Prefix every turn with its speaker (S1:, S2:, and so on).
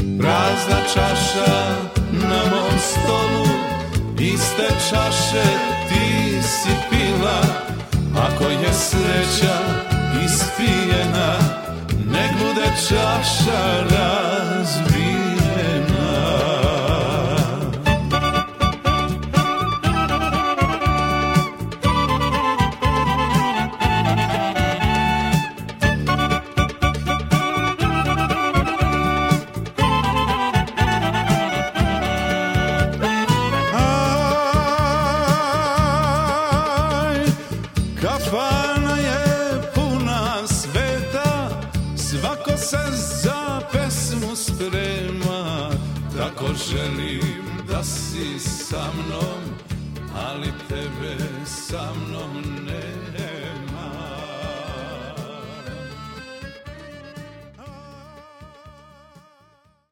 S1: Prazna čaša na mom stolu, iste čaše ti si pila. Ako je sreća ispijena, nek bude čaša razbijena.
S2: Kafana je puna sveta, svako se za pesmu sprema. Tako želim da si sa mnom, ali tebe sa mnom nema.